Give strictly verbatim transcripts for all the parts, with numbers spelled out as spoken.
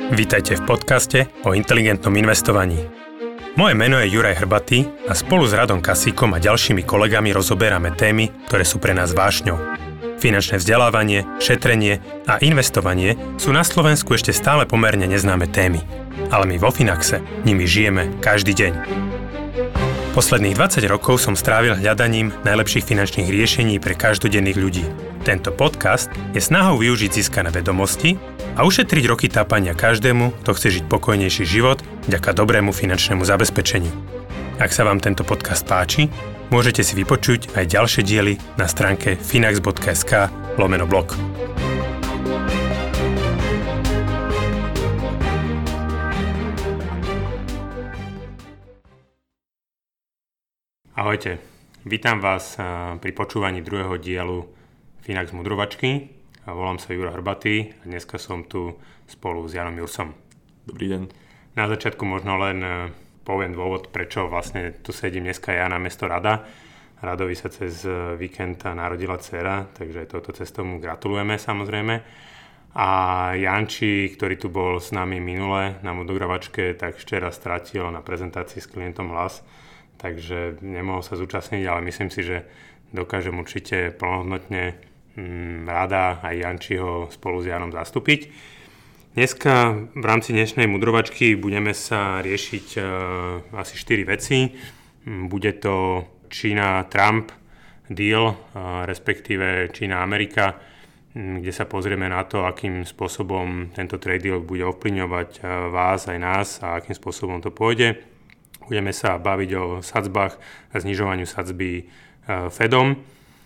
Vítajte v podcaste o inteligentnom investovaní. Moje meno je Juraj Hrbatý a spolu s Radom Kasíkom a ďalšími kolegami rozoberáme témy, ktoré sú pre nás vášňou. Finančné vzdelávanie, šetrenie a investovanie sú na Slovensku ešte stále pomerne neznáme témy. Ale my vo Finaxe nimi žijeme každý deň. Posledných dvadsať rokov som strávil hľadaním najlepších finančných riešení pre každodenných ľudí. Tento podcast je snahou využiť získané vedomosti a ušetriť roky tápania každému, kto chce žiť pokojnejší život vďaka dobrému finančnému zabezpečeniu. Ak sa vám tento podcast páči, môžete si vypočuť aj ďalšie diely na stránke finax.sk lomeno blog. Ahojte, vítam vás pri počúvaní druhého dielu Finax Mudrovačky. Volám sa Juro Hrbatý a dneska som tu spolu s Janom Jursom. Dobrý deň. Na začiatku možno len poviem dôvod, prečo vlastne tu sedím dneska ja namiesto Rada. Radovi sa cez víkend narodila dcera, takže touto cestou mu gratulujeme samozrejme. A Janči, ktorý tu bol s nami minule na Mudrovačke, tak včera stratil na prezentácii s klientom hlas, takže nemohol sa zúčastniť, ale myslím si, že dokážem určite plnohodnotne Rada aj Jančiho spolu s Janom zastúpiť. Dneska v rámci dnešnej mudrovačky budeme sa riešiť uh, asi štyri veci. Bude to Čína-Trump deal, uh, respektíve Čína-Amerika, kde sa pozrieme na to, akým spôsobom tento trade deal bude ovplyvňovať uh, vás aj nás a akým spôsobom to pôjde. Budeme sa baviť o sadzbách a znižovaniu sadzby uh, Fedom.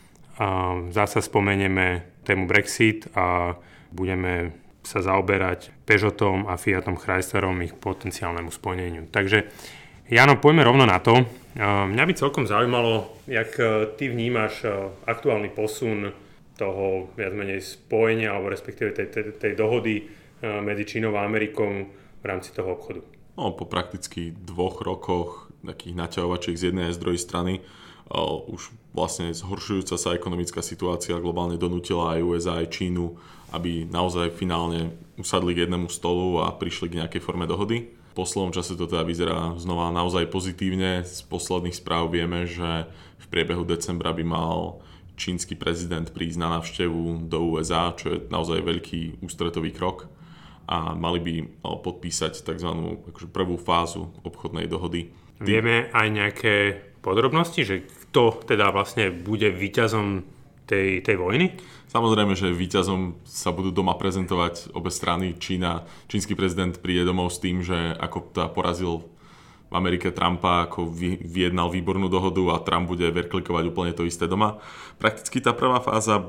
Zasa spomenieme tému Brexit a budeme sa zaoberať Peugeotom a Fiatom Chryslerom ich potenciálnemu spojeniu. Takže Jano, poďme rovno na to. Mňa by celkom zaujímalo, jak ty vnímaš aktuálny posun toho viac menej spojenia alebo respektíve tej, tej, tej dohody medzi Čínou a Amerikou v rámci toho obchodu. No, po prakticky dvoch rokoch takých naťahovačiek z jednej a z druhej strany Uh, už vlastne zhoršujúca sa ekonomická situácia globálne donútila aj ú es á, aj Čínu, aby naozaj finálne usadli k jednému stolu a prišli k nejakej forme dohody. V poslednom čase to teda vyzerá znova naozaj pozitívne. Z posledných správ vieme, že v priebehu decembra by mal čínsky prezident prísť na návštevu do ú es á, čo je naozaj veľký ústretový krok, a mali by uh, podpísať tzv. Akože prvú fázu obchodnej dohody. Vieme aj nejaké podrobnosti, že kto teda vlastne bude víťazom tej, tej vojny? Samozrejme, že víťazom sa budú doma prezentovať obe strany. Čína, čínsky prezident príde domov s tým, že ako teda porazil v Amerike Trumpa, ako vy, vyjednal výbornú dohodu a Trump bude verklikovať úplne to isté doma. Prakticky tá prvá fáza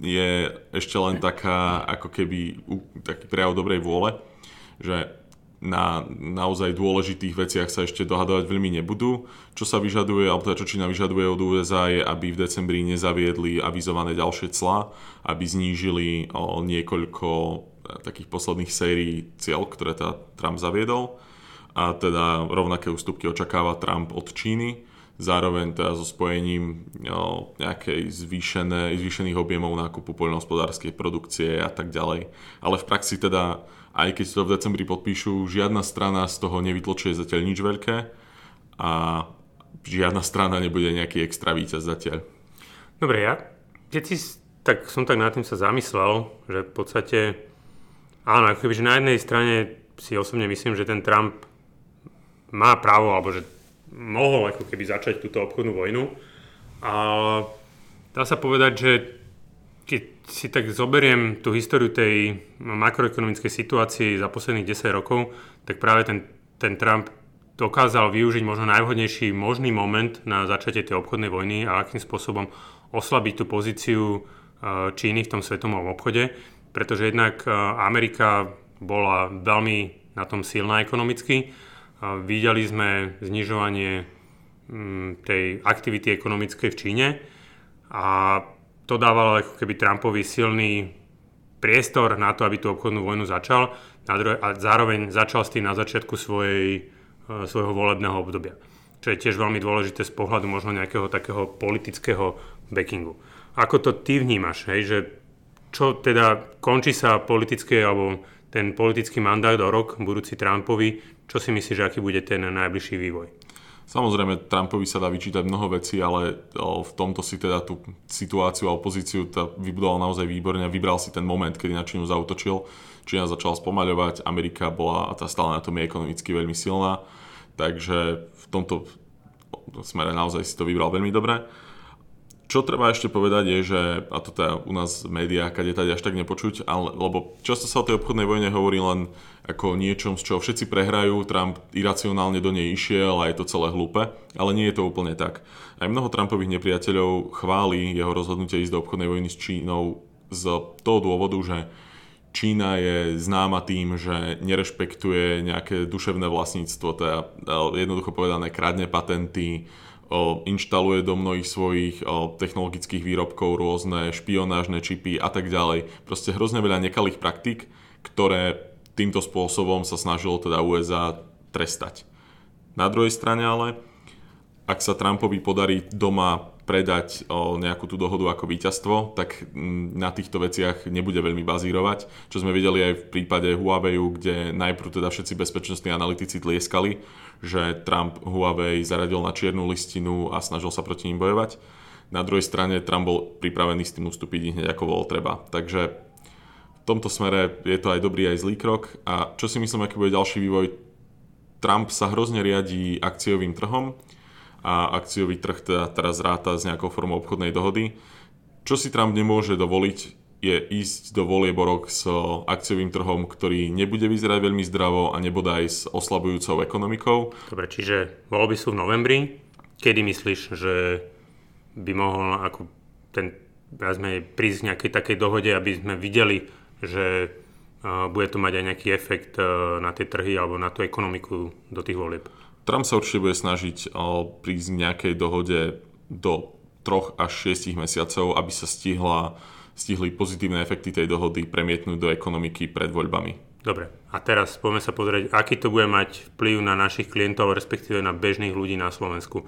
je ešte len taká, ako keby taký prejav dobrej vôle, že na naozaj dôležitých veciach sa ešte dohadovať veľmi nebudú. Čo sa vyžaduje, alebo teda čo Čína vyžaduje od ú es á je, aby v decembri nezaviedli avizované ďalšie clá, aby znížili o niekoľko takých posledných sérií cieľ, ktoré teda Trump zaviedol. A teda rovnaké ústupky očakáva Trump od Číny, zároveň teda so spojením o, nejakej zvýšené, zvýšených objemov nákupu poľnohospodárskej produkcie a tak ďalej. Ale v praxi teda, aj keď to v decembri podpíšu, žiadna strana z toho nevytločuje zatiaľ nič veľké a žiadna strana nebude nejaký extra víťaz zatiaľ. Dobre, ja keď si, tak som tak nad tým sa zamyslel, že v podstate áno, ako keby, že na jednej strane si osobne myslím, že ten Trump má právo, alebo že mohol ako keby začať túto obchodnú vojnu. A dá sa povedať, že keď si tak zoberiem tú históriu tej makroekonomickej situácii za posledných desať rokov, tak práve ten, ten Trump dokázal využiť možno najvhodnejší možný moment na začatie tej obchodnej vojny a akým spôsobom oslabiť tú pozíciu Číny v tom svetovom obchode, pretože jednak Amerika bola veľmi na tom silná ekonomicky. Videli sme znižovanie tej aktivity ekonomickej v Číne a to dávalo ako keby Trumpovi silný priestor na to, aby tú obchodnú vojnu začal a zároveň začal s tým na začiatku svojej, svojho volebného obdobia. Čo je tiež veľmi dôležité z pohľadu možno nejakého takého politického backingu. Ako to ty vnímaš, hej, že čo teda končí sa politické alebo ten politický mandát o rok budúci Trumpovi. Čo si myslíš, aký bude ten najbližší vývoj? Samozrejme, Trumpovi sa dá vyčítať mnoho vecí, ale v tomto si teda tú situáciu a opozíciu vybudoval naozaj výborne. Vybral si ten moment, kedy na Čínu zaútočil. Čína začala spomaľovať, Amerika bola a tá stále na tom je ekonomicky veľmi silná. Takže v tomto smere naozaj si to vybral veľmi dobre. Čo treba ešte povedať je, že, a to teda u nás v médiách, kade tady až tak nepočuť, ale, lebo často sa o tej obchodnej vojne hovorí len ako niečom, z čoho všetci prehrajú, Trump iracionálne do nej išiel a je to celé hlúpe, ale nie je to úplne tak. Aj mnoho Trumpových nepriateľov chváli jeho rozhodnutie ísť do obchodnej vojny s Čínou z toho dôvodu, že Čína je známa tým, že nerešpektuje nejaké duševné vlastníctvo, teda jednoducho povedané kradne patenty, inštaluje do mnohých svojich technologických výrobkov rôzne špionážne čipy a tak ďalej. Proste hrozne veľa nekalých praktík, ktoré týmto spôsobom sa snažilo teda ú es á trestať. Na druhej strane ale, ak sa Trumpovi podarí doma predať nejakú tú dohodu ako víťazstvo, tak na týchto veciach nebude veľmi bazírovať. Čo sme videli aj v prípade Huawei, kde najprv teda všetci bezpečnostní analytici tlieskali, že Trump Huawei zaradil na čiernu listinu a snažil sa proti ním bojovať. Na druhej strane Trump bol pripravený s tým ustúpiť hneď ako bolo treba. Takže v tomto smere je to aj dobrý aj zlý krok. A čo si myslím, aký bude ďalší vývoj? Trump sa hrozne riadí akciovým trhom a akciový trh teda teraz ráta s nejakou formou obchodnej dohody. Čo si Trump nemôže dovoliť, je ísť do volieb o rok s akciovým trhom, ktorý nebude vyzerať veľmi zdravo a nebodaj s oslabujúcou ekonomikou. Dobre, čiže voľby sú v novembri. Kedy myslíš, že by mohol ako ten, sme prísť k nejakej takej dohode, aby sme videli, že uh, bude to mať aj nejaký efekt uh, na tie trhy alebo na tú ekonomiku do tých volieb? Trump sa určite bude snažiť uh, prísť k nejakej dohode do troch až šiestich mesiacov, aby sa stihla stihli pozitívne efekty tej dohody premietnúť do ekonomiky pred voľbami. Dobre, a teraz poďme sa pozrieť, aký to bude mať vplyv na našich klientov, respektíve na bežných ľudí na Slovensku.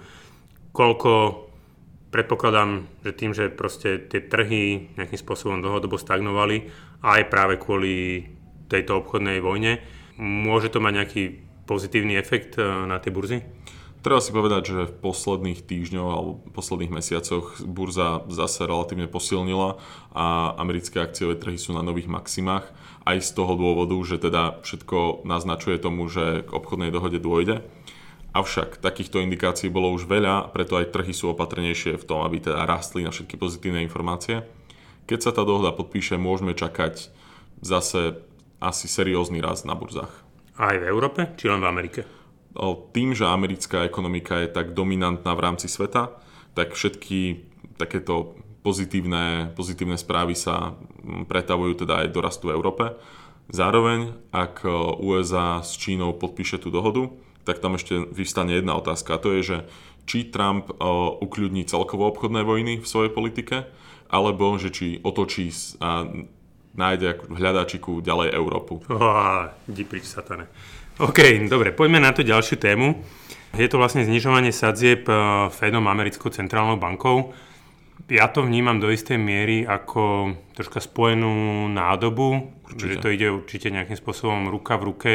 Koľko, predpokladám, že tým, že proste tie trhy nejakým spôsobom dlhodobo stagnovali, aj práve kvôli tejto obchodnej vojne, môže to mať nejaký pozitívny efekt na tie burzy? Treba si povedať, že v posledných týždňoch alebo posledných mesiacoch burza zase relatívne posilnila a americké akciové trhy sú na nových maximách. Aj z toho dôvodu, že teda všetko naznačuje tomu, že k obchodnej dohode dôjde. Avšak takýchto indikácií bolo už veľa, preto aj trhy sú opatrnejšie v tom, aby teda rastli na všetky pozitívne informácie. Keď sa tá dohoda podpíše, môžeme čakať zase asi seriózny rast na burzách. Aj v Európe, či len v Amerike? Tým, že americká ekonomika je tak dominantná v rámci sveta, tak všetky takéto pozitívne, pozitívne správy sa pretavujú teda aj do rastu v Európe. Zároveň, ak ú es á s Čínou podpíše tú dohodu, tak tam ešte vyvstane jedna otázka. A to je, že či Trump ukľudní celkovo obchodné vojny v svojej politike, alebo že či otočí a nájde v hľadáčiku ďalej Európu. Oh, idi prič, satane. OK, dobre, poďme na tú ďalšiu tému. Je to vlastne znižovanie sadzieb Fedom, americkou centrálnou bankou. Ja to vnímam do istej miery ako troška spojenú nádobu, určite. Že to ide určite nejakým spôsobom ruka v ruke.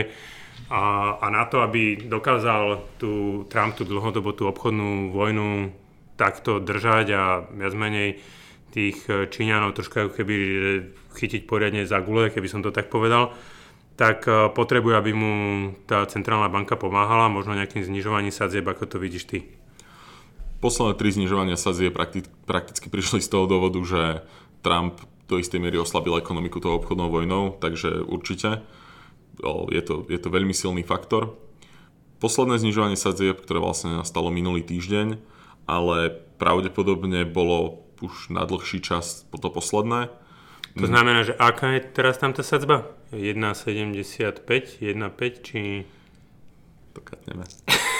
A, a na to, aby dokázal tú, Trump tú dlhodobo tú obchodnú vojnu takto držať a viac menej tých Číňanov troška keby chytiť poriadne za gule, keby som to tak povedal, tak potrebuje, aby mu tá centrálna banka pomáhala, možno nejakým znižovaním sadzieb, ako to vidíš ty. Posledné tri znižovania sadzieb prakticky, prakticky prišli z toho dôvodu, že Trump do istej miery oslabil ekonomiku toho obchodnou vojnou, takže určite je to, je to veľmi silný faktor. Posledné znižovanie sadzieb, ktoré vlastne nastalo minulý týždeň, ale pravdepodobne bolo už na dlhší čas to posledné. To znamená, že aká je teraz tam tá sadzba? jedna sedemdesiatpäť, jedna päť, či... To katneme.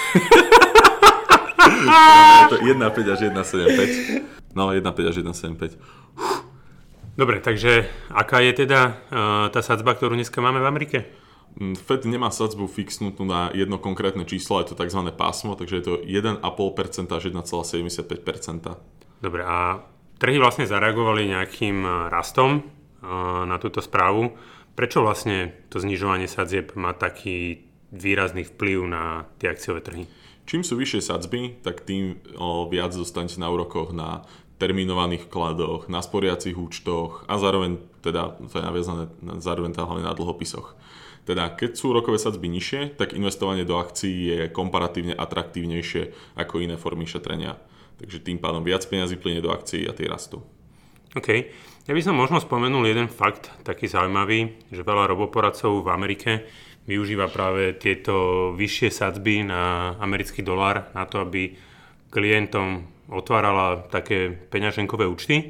jedna päť až jedna sedem päť. No, jedna päť až jedna sedem päť. Dobre, takže aká je teda uh, tá sadzba, ktorú dneska máme v Amerike? Fed nemá sadzbu fixnutú na jedno konkrétne číslo, je to tzv. Pásmo, takže je to jeden celá päť percenta až jeden celá sedemdesiatpäť percenta. Dobre, a trhy vlastne zareagovali nejakým rastom na túto správu. prečo vlastne to znižovanie sadzieb má taký výrazný vplyv na tie akciové trhy? Čím sú vyššie sadzby, tak tým o, viac dostanete na úrokoch na terminovaných vkladoch, na sporiacich účtoch a zároveň teda, to je naviazané zároveň teda hlavne na dlhopisoch. Teda keď sú úrokové sadzby nižšie, tak investovanie do akcií je komparatívne atraktívnejšie ako iné formy šetrenia. Takže tým pádom viac peňazí plynie do akcií a tie rastú. OK. Ja by som možno spomenul jeden fakt, taký zaujímavý, že veľa roboporadcov v Amerike využíva práve tieto vyššie sadzby na americký dolár na to, aby klientom otvárala také peňaženkové účty,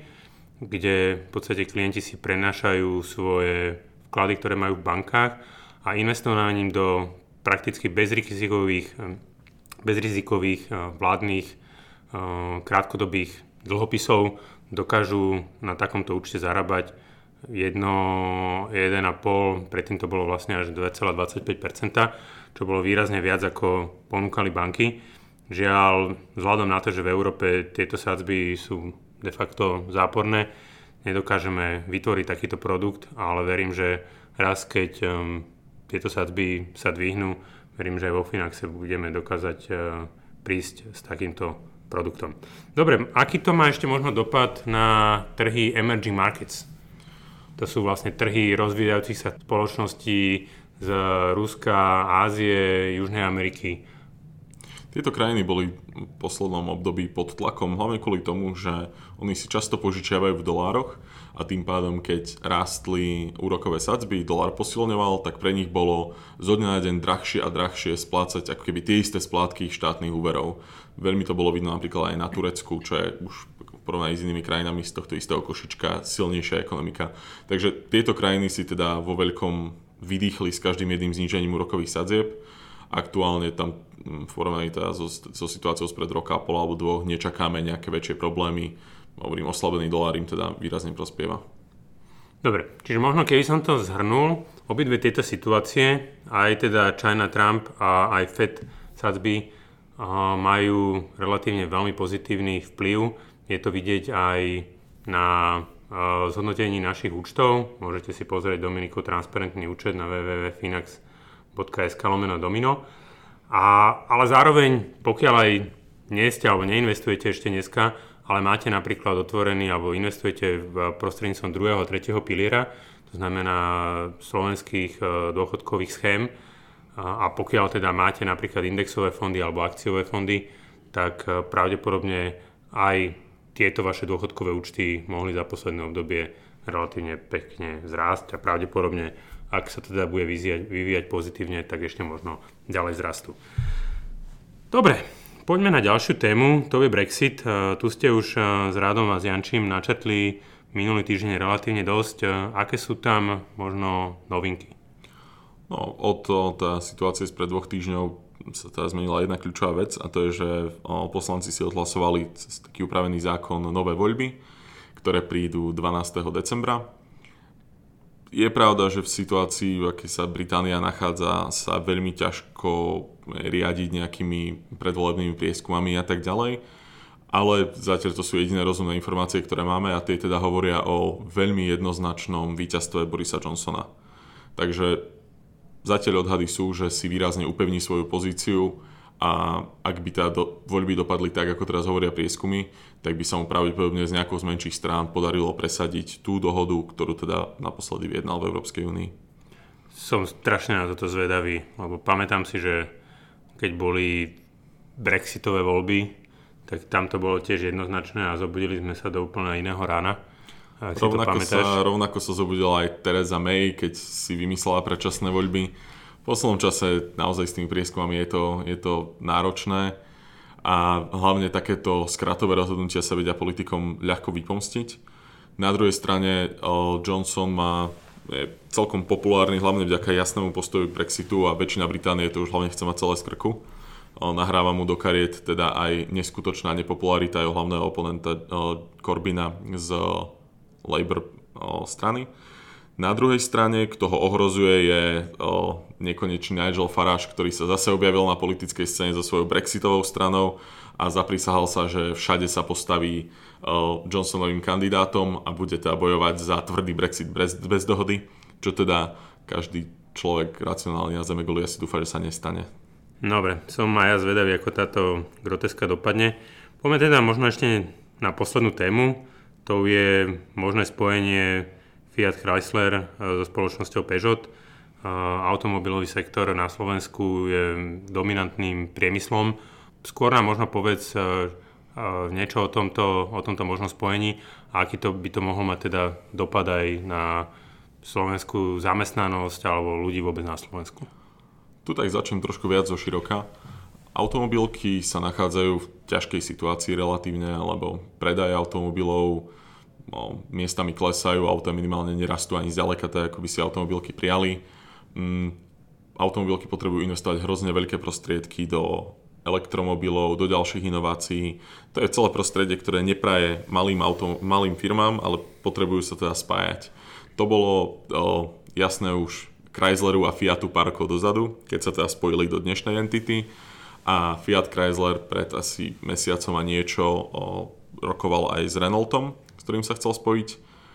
kde v podstate klienti si prenášajú svoje vklady, ktoré majú v bankách a investovaním do prakticky bezrizikových, bezrizikových vládnych krátkodobých dlhopisov dokážu na takomto účte zarábať jedno, jeden a pol, predtým to bolo vlastne až dva celé dvadsaťpäť percent, čo bolo výrazne viac ako ponúkali banky. Žiaľ, vzhľadom na to, že v Európe tieto sadzby sú de facto záporné, nedokážeme vytvoriť takýto produkt, ale verím, že raz keď um, tieto sadzby sa dvihnú, verím, že aj vo Finaxe budeme dokázať uh, prísť s takýmto produktom. Dobre, aký to má ešte možno dopad na trhy emerging markets? To sú vlastne trhy rozvíjajúcich sa spoločností z Ruska, Ázie, Južnej Ameriky. Tieto krajiny boli v poslednom období pod tlakom, hlavne kvôli tomu, že oni si často požičiavajú v dolároch a tým pádom, keď rástli úrokové sadzby, dolár posilňoval, tak pre nich bolo zo dňa na deň drahšie a drahšie splácať ako keby tie isté splátky štátnych úverov. Veľmi to bolo vidno napríklad aj na Turecku, čo je už v porovnaní s inými krajinami z tohto istého košička silnejšia ekonomika. Takže tieto krajiny si teda vo veľkom vydýchli s každým jedným znížením úrokových sadzieb. Aktuálne tam v porovnaní teda so, so situáciou spred roka a pol alebo dvoch nečakáme nejaké väčšie problémy. Hovorím, oslabený dolár im teda výrazne prospieva. Dobre, čiže možno keby som to zhrnul, obidve tieto situácie, aj teda China Trump a aj Fed sadzby majú relatívne veľmi pozitívny vplyv. Je to vidieť aj na zhodnotení našich účtov. Môžete si pozrieť Dominikov transparentný účet na w w w bodka finax bodka es ká lomeno domino. A, ale zároveň, pokiaľ aj nie ste alebo neinvestujete ešte dneska, ale máte napríklad otvorený alebo investujete v prostredníctvom druhého a tretieho piliera, to znamená slovenských dôchodkových schém, a pokiaľ teda máte napríklad indexové fondy alebo akciové fondy, tak pravdepodobne aj tieto vaše dôchodkové účty mohli za posledné obdobie relatívne pekne zrásť a pravdepodobne, ak sa teda bude vyvíjať, vyvíjať pozitívne, tak ešte možno ďalej zrastú. Dobre, poďme na ďalšiu tému, to je Brexit. Tu ste už s Radom a s Jančím načetli minulý týždeň relatívne dosť. Aké sú tam možno novinky? No, od tá situácie spred dvoch týždňov sa teda zmenila jedna kľúčová vec a to je, že poslanci si odhlasovali cez taký upravený zákon nové voľby, ktoré prídu dvanásteho decembra. Je pravda, že v situácii, v akej sa Británia nachádza, sa veľmi ťažko riadiť nejakými predvolebnými prieskumami a tak ďalej, ale zatiaľ to sú jediné rozumné informácie, ktoré máme a tie teda hovoria o veľmi jednoznačnom víťazstve Borisa Johnsona. Takže zatiaľ odhady sú, že si výrazne upevní svoju pozíciu a ak by teda do, voľby dopadli tak, ako teraz hovoria prieskumy, tak by sa mu pravdepodobne z nejakou z menších strán podarilo presadiť tú dohodu, ktorú teda naposledy vyjednal v Európskej únii. Som strašne na toto zvedavý, lebo pamätám si, že keď boli brexitové voľby, tak tam to bolo tiež jednoznačné a zobudili sme sa do úplne iného rána. Rovnako sa, rovnako sa zobudila aj Theresa May, keď si vymyslela predčasné voľby. V poslednom čase naozaj s tými prieskumami je to, je to náročné a hlavne takéto skratové rozhodnutia sa vedia politikom ľahko vypomstiť. Na druhej strane Johnson má, je celkom populárny hlavne vďaka jasnému postoju k Brexitu a väčšina Británie to už hlavne chce mať celé z krku. Nahráva mu do kariet teda aj neskutočná nepopularita jeho hlavného oponenta Corbyna z Labour o, strany. Na druhej strane, kto ho ohrozuje, je o, nekonečný Nigel Farage, ktorý sa zase objavil na politickej scéne so svojou brexitovou stranou a zaprísahal sa, že všade sa postaví o, Johnsonovým kandidátom a bude teda bojovať za tvrdý Brexit bez, bez dohody. čo teda každý človek racionálny na zemeguli asi dúfa, že sa nestane. Dobre, som aj ja zvedavý, ako táto groteska dopadne. Poďme teda možno ešte na poslednú tému. To je možné spojenie Fiat Chrysler so spoločnosťou Peugeot. Automobilový sektor na Slovensku je dominantným priemyslom. Skôr nám možno povedz niečo o tomto, o tomto možnom spojení a aký to by to mohol mať teda dopad aj na slovenskú zamestnanosť alebo ľudí vôbec na Slovensku. Tu tak začnem trošku viac zo široka. Automobilky sa nachádzajú v ťažkej situácii relatívne, lebo predaje automobilov no, miestami klesajú, auta minimálne nerastú ani zďaleka, tak ako by si automobilky prijali. Mm, automobilky potrebujú investovať hrozne veľké prostriedky do elektromobilov, do ďalších inovácií. To je celé prostredie, ktoré nepraje malým, autom, malým firmám, ale potrebujú sa teda spájať. To bolo o, jasné už Chrysleru a Fiatu pár rokov dozadu, keď sa teda spojili do dnešnej entity a Fiat Chrysler pred asi mesiacom a niečo o, rokoval aj s Renaultom, s ktorým sa chcel spojiť.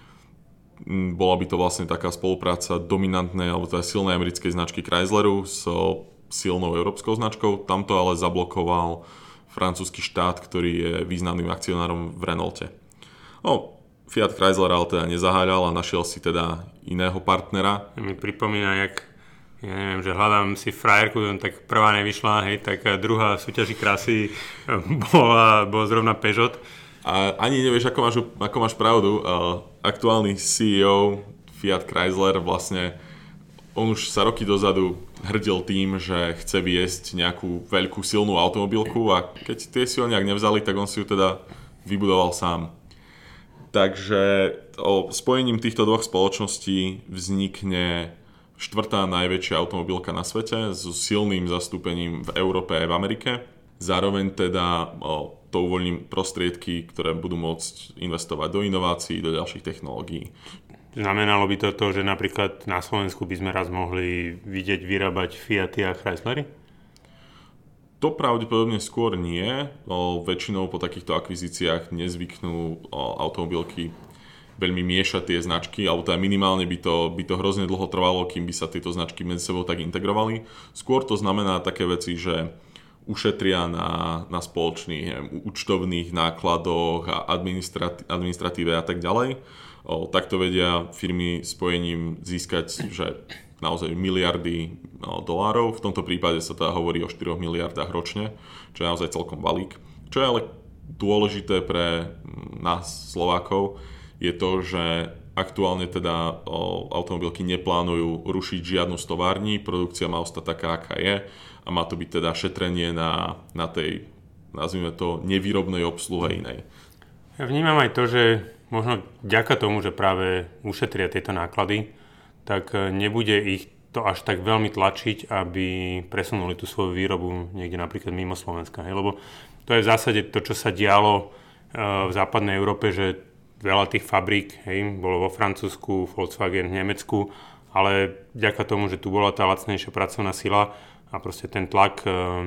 Bola by to vlastne taká spolupráca dominantnej alebo teda silnej americkej značky Chrysleru so silnou európskou značkou. Tamto ale zablokoval francúzsky štát, ktorý je významným akcionárom v Renaulte. No, Fiat Chrysler ale teda nezaháľal a našiel si teda iného partnera. Mi pripomína, jak ja neviem, že hľadám si frajerku, tak prvá nevyšla, hej, tak druhá v súťaži krásy bola, bola zrovna Peugeot. A ani nevieš, ako máš, ako máš pravdu. Aktuálny sí í ó Fiat Chrysler vlastne, on už sa roky dozadu hrdil tým, že chce viesť nejakú veľkú silnú automobilku a keď tie si ho nejak nevzali, tak on si ju teda vybudoval sám. Takže o spojením týchto dvoch spoločností vznikne štvrtá najväčšia automobilka na svete so silným zastúpením v Európe a v Amerike. Zároveň teda o, to uvoľní prostriedky, ktoré budú môcť investovať do inovácií, do ďalších technológií. Znamenalo by to to, že napríklad na Slovensku by sme raz mohli vidieť vyrábať Fiaty a Chryslery? To pravdepodobne skôr nie. O, väčšinou po takýchto akvizíciách nezvyknú o, automobilky veľmi miešať tie značky, alebo teda minimálne by to, by to hrozne dlho trvalo, kým by sa tieto značky medzi sebou tak integrovali. Skôr to znamená také veci, že ušetria na, na spoločných neviem, účtovných nákladoch a administrat, administratíve a tak ďalej. O, takto vedia firmy spojením získať že naozaj miliardy o, dolárov. V tomto prípade sa teda hovorí o štyroch miliardách ročne, čo je naozaj celkom balík. Čo je ale dôležité pre nás Slovákov, je to, že aktuálne teda o, automobilky neplánujú rušiť žiadnu z tovární, produkcia má ostať taká, aká je a má to byť teda šetrenie na, na tej, nazvime to, nevýrobnej obsluhe inej. Ja vnímam aj to, že možno vďaka tomu, že práve ušetria tieto náklady, tak nebude ich to až tak veľmi tlačiť, aby presunuli tú svoju výrobu niekde napríklad mimo Slovenska. Hej? Lebo to je v zásade to, čo sa dialo v západnej Európe, že veľa tých fabrík, hej, bolo vo Francúzsku, Volkswagen v Nemecku, ale vďaka tomu, že tu bola tá lacnejšia pracovná sila a proste ten tlak e,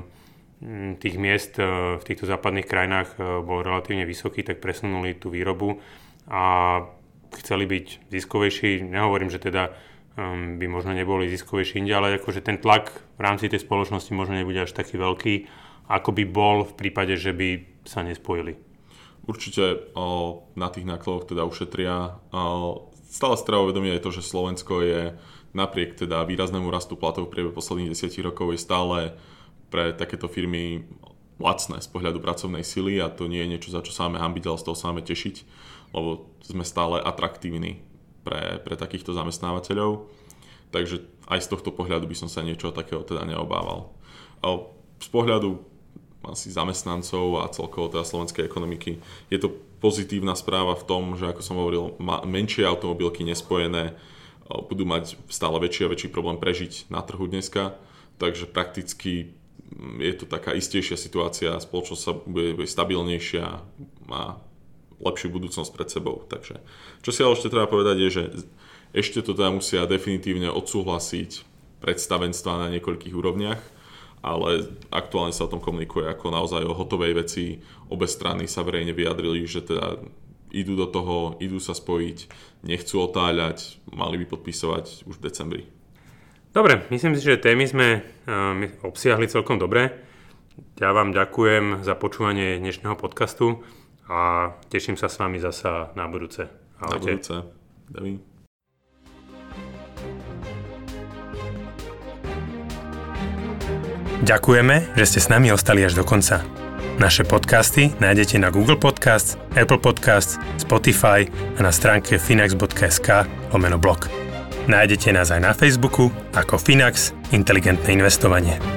tých miest e, v týchto západných krajinách e, bol relatívne vysoký, tak presunuli tú výrobu a chceli byť ziskovejší. Nehovorím, že teda um, by možno neboli ziskovejší inde, ale akože ten tlak v rámci tej spoločnosti možno nebude až taký veľký, ako by bol v prípade, že by sa nespojili. Určite o, na tých nákladoch teda ušetria. O, stále si treba uvedomiť aj to, že Slovensko je napriek teda výraznému rastu platov v priebehu posledných desiatich rokov je stále pre takéto firmy lacné z pohľadu pracovnej sily a to nie je niečo, za čo sa máme hanbiť, ale z toho sa máme tešiť, lebo sme stále atraktívni pre, pre takýchto zamestnávateľov. Takže aj z tohto pohľadu by som sa niečo takého teda neobával. O, z pohľadu asi zamestnancov a celkovo teda slovenskej ekonomiky. Je to pozitívna správa v tom, že ako som hovoril, menšie automobilky nespojené budú mať stále väčší a väčší problém prežiť na trhu dneska, takže prakticky je to taká istejšia situácia, spoločnosť sa bude, bude stabilnejšia, má lepšiu budúcnosť pred sebou. Takže čo si ale ešte treba povedať je, že ešte to teda musia definitívne odsúhlasiť predstavenstva na niekoľkých úrovniach, ale aktuálne sa o tom komunikuje ako naozaj o hotovej veci. Obe strany sa verejne vyjadrili, že teda idú do toho, idú sa spojiť, nechcú otáľať, mali by podpisovať už v decembri. Dobre, myslím si, že témy sme uh, obsiahli celkom dobre. Ja vám ďakujem za počúvanie dnešného podcastu a teším sa s vami zasa na budúce. Ahojte. Na budúce. Daví. Ďakujeme, že ste s nami ostali až do konca. Naše podcasty nájdete na Google Podcasts, Apple Podcasts, Spotify a na stránke finax bodka es ká lomeno blog. Nájdete nás aj na Facebooku ako Finax Inteligentné investovanie.